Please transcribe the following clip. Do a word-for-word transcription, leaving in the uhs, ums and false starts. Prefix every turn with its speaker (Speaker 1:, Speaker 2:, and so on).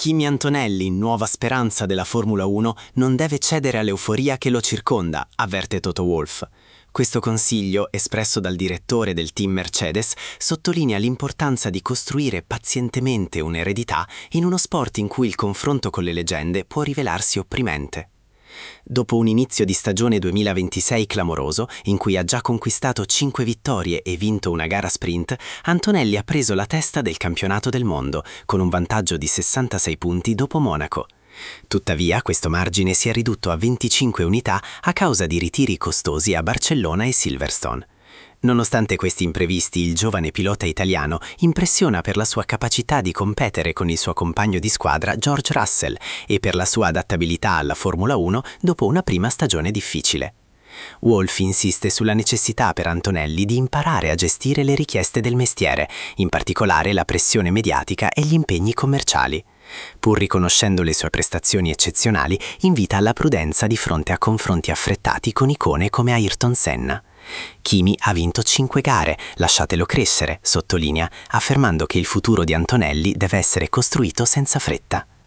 Speaker 1: Kimi Antonelli, nuova speranza della Formula uno, non deve cedere all'euforia che lo circonda, avverte Toto Wolff. Questo consiglio, espresso dal direttore del team Mercedes, sottolinea l'importanza di costruire pazientemente un'eredità in uno sport in cui il confronto con le leggende può rivelarsi opprimente. Dopo un inizio di stagione duemilaventisei clamoroso, in cui ha già conquistato cinque vittorie e vinto una gara sprint, Antonelli ha preso la testa del campionato del mondo, con un vantaggio di sessantasei punti dopo Monaco. Tuttavia, questo margine si è ridotto a venticinque unità a causa di ritiri costosi a Barcellona e Silverstone. Nonostante questi imprevisti, il giovane pilota italiano impressiona per la sua capacità di competere con il suo compagno di squadra George Russell e per la sua adattabilità alla Formula uno dopo una prima stagione difficile. Wolff insiste sulla necessità per Antonelli di imparare a gestire le richieste del mestiere, in particolare la pressione mediatica e gli impegni commerciali. Pur riconoscendo le sue prestazioni eccezionali, invita alla prudenza di fronte a confronti affrettati con icone come Ayrton Senna. Kimi ha vinto cinque gare, lasciatelo crescere, sottolinea, affermando che il futuro di Antonelli deve essere costruito senza fretta.